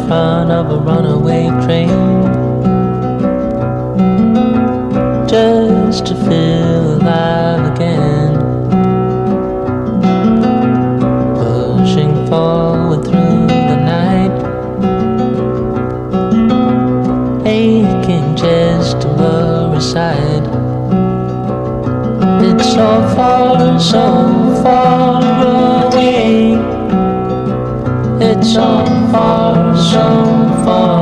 front of a runaway train, just to feel alive again, pushing forward through the night, aching just to blur aside. It's so far away. It's so far